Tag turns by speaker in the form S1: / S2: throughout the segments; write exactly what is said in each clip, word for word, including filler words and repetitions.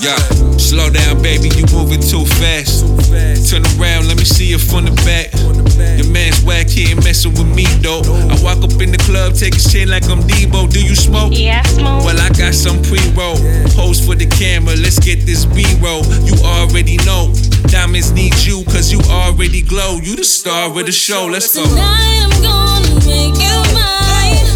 S1: Yeah, slow down, baby, you moving too fast. Turn around, let me see you from the back. Your man's whack, he ain't messing with me, though. I walk up in the club, take his chain like I'm Debo. Do you smoke?
S2: Yeah, I smoke.
S1: Well, I got some pre-roll. Pose for the camera, let's get this B-roll. You already know, diamonds need you, cause you already glow. You the star of the show, let's go.
S3: Tonight I'm gonna make you mine.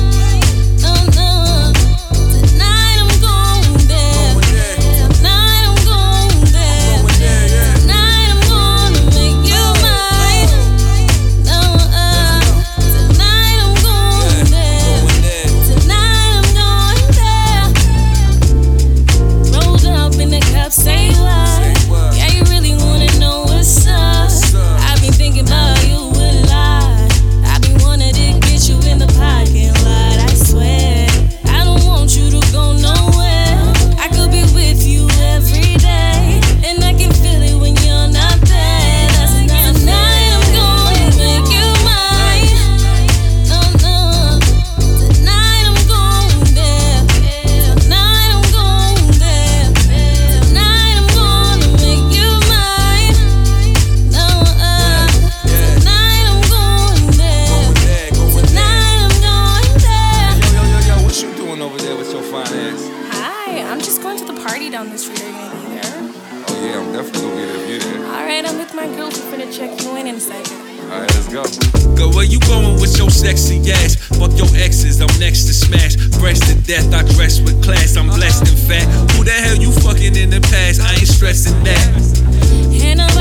S3: Down the street, are you gonna be there?
S1: Oh yeah, I'm definitely gonna be there if you're there.
S3: Alright, I'm with my girls, we're finna check you in in a second.
S1: Alright, let's go. Girl, where you going with your sexy ass? Fuck your exes, I'm next to smash. Fresh to death, I dress with class. I'm blessed and fat. Who the hell you fucking in the past? I ain't stressing that.
S3: And I'm